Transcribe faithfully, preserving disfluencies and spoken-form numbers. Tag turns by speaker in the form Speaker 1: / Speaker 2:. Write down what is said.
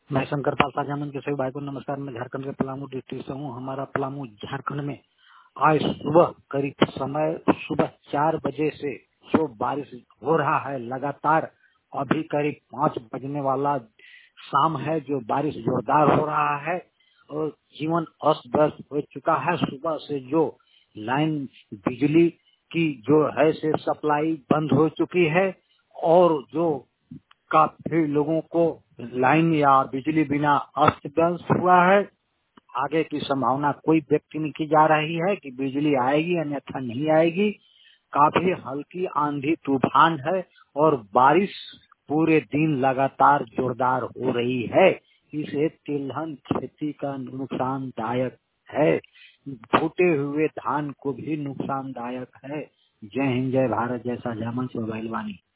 Speaker 1: मैं शंकर पाल साजामन के सभी भाई को नमस्कार। मैं झारखंड के पलामू डिस्ट्रिक्ट से हूँ। हमारा पलामू झारखंड में आज सुबह करीब समय सुबह चार बजे से जो बारिश हो रहा है लगातार, अभी करीब पाँच बजने वाला शाम है जो बारिश जोरदार हो रहा है और जीवन अस्त व्यस्त हो चुका है। सुबह से जो लाइन बिजली की जो है से सप्लाई बंद हो चुकी है और जो काफी लोगों को लाइन या बिजली बिना अस्त व्यस्त हुआ है। आगे की संभावना कोई व्यक्त नहीं की जा रही है कि बिजली आएगी अन्यथा नहीं आएगी। काफी हल्की आंधी तूफान है और बारिश पूरे दिन लगातार जोरदार हो रही है। इसे तिलहन खेती का नुकसानदायक है, फूटे हुए धान को भी नुकसानदायक है। जय हिंद, जय भारत, जय शाहजहां मोबाइल वाणी।